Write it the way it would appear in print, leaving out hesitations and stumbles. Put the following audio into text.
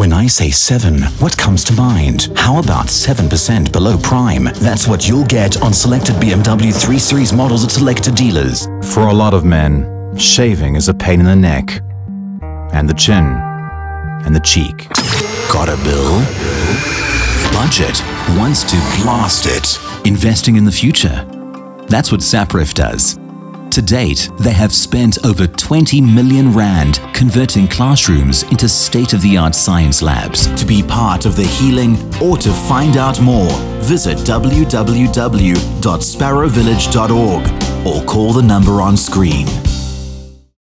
When I say 7, what comes to mind? How about 7% below prime? That's what you'll get on selected BMW 3 Series models at selected dealers. For a lot of men, shaving is a pain in the neck, and the chin, and the cheek. Got a bill? Budget wants to blast it. Investing in the future. That's what Saprif does. To date, they have spent over 20 million rand converting classrooms into state-of-the-art science labs. To be part of the healing or to find out more, visit www.sparrowvillage.org or call the number on screen.